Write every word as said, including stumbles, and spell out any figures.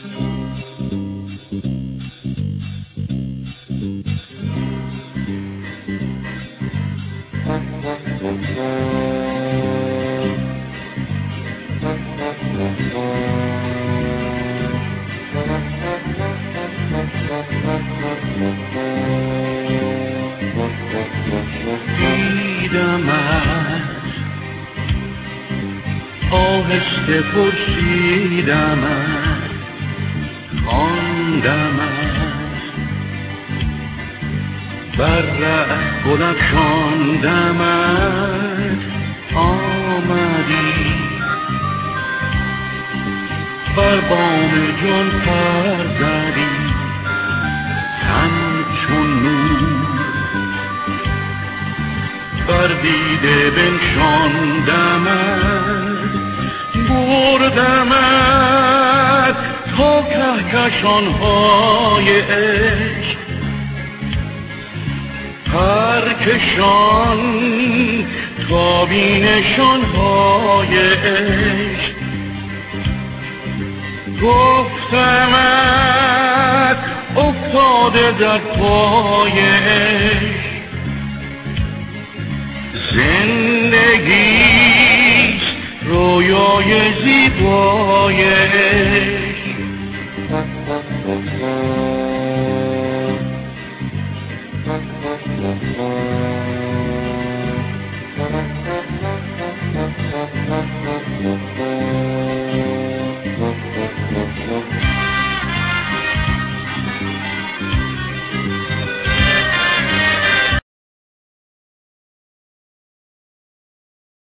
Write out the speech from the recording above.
دیدمت آهسته پرسیدمت خواندمت بر ره گل افشاندمت آمدی بر بام جان پر زدی همچون نور بر دیده بنشاندمت بردمت تا کهکشان‌های عشق پرکشان تا بینشان‌های عشق گفتمت افتاده در پای عشق زندگی رویای زیبای عشق